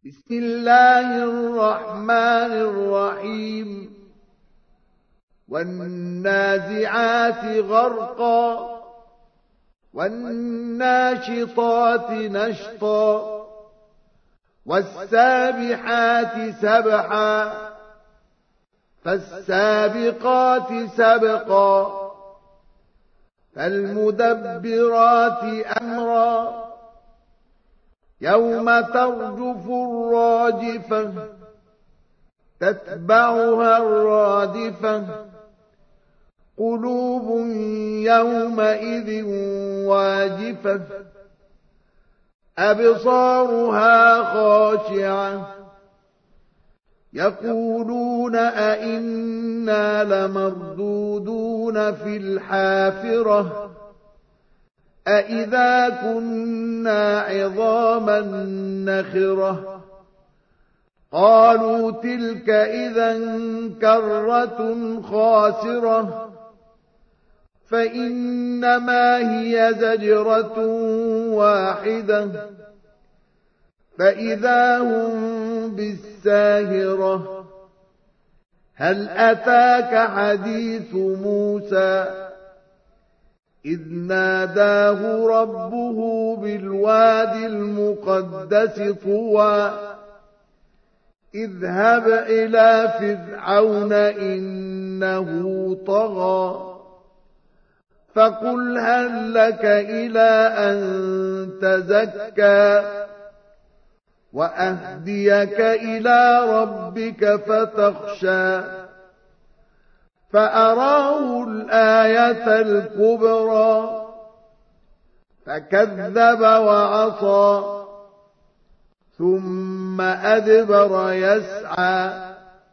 بسم الله الرحمن الرحيم والنازعات غرقا والناشطات نشطا والسابحات سبحا فالسابقات سبقا فالمدبرات أمرا يوم ترجف الراجفة تتبعها الرادفة قلوب يومئذ واجفة أبصارها خاشعة يقولون أئنا لمردودون في الحافرة أئذا كنا عظاما نخرة قالوا تلك إذا كرة خاسرة فإنما هي زجرة واحدة فإذا هم بالساهرة هل أتاك حديث موسى إذ ناداه ربه بالواد المقدس طوى اذهب إلى فرعون إنه طغى فقل هل لك إلى أن تزكى وأهديك إلى ربك فتخشى فأراه الآية الكبرى فكذب وعصى ثم أدبر يسعى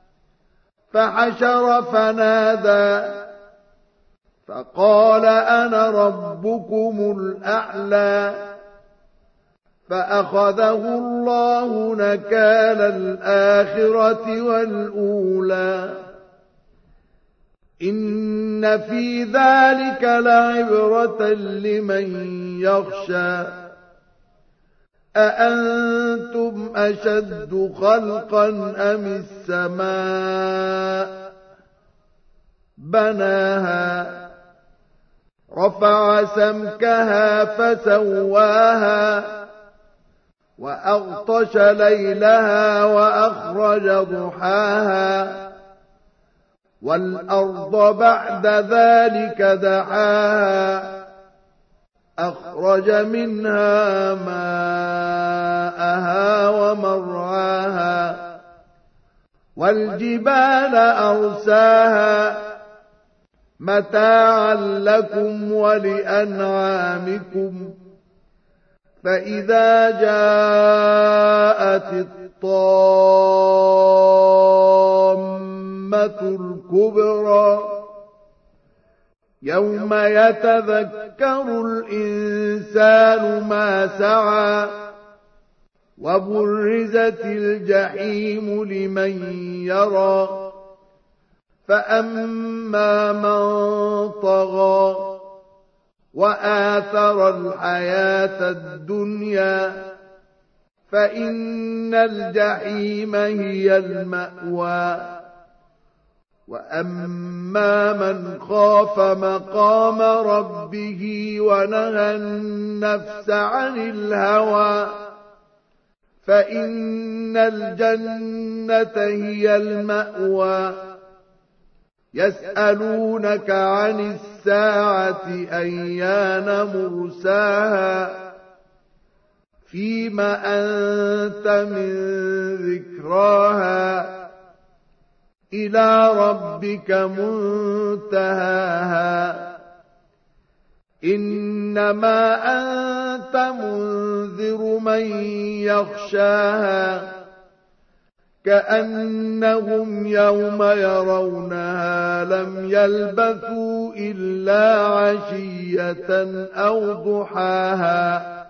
فحشر فنادى فقال أنا ربكم الأعلى فأخذه الله نكال الآخرة والأولى إن في ذلك لعبرة لمن يخشى أأنتم أشد خلقا أم السماء بناها رفع سمكها فسواها وأغطش ليلها وأخرج ضحاها والأرض بعد ذلك دحاها أخرج منها ماءها ومرعاها والجبال أرساها متاعا لكم ولأنعامكم فإذا جاءت الطامة الكبرى يوم يتذكر الإنسان ما سعى وبرزت الجحيم لمن يرى فأما من طغى وآثر الحياة الدنيا فإن الجحيم هي المأوى وأما من خاف مقام ربه ونهى النفس عن الهوى فإن الجنة هي المأوى يسألونك عن الساعة أيان مرساها فيم أنت من ذكراها إلى ربك منتهاها إنما أنت منذر من يخشاها كأنهم يوم يرونها لم يلبثوا إلا عشية أو ضحاها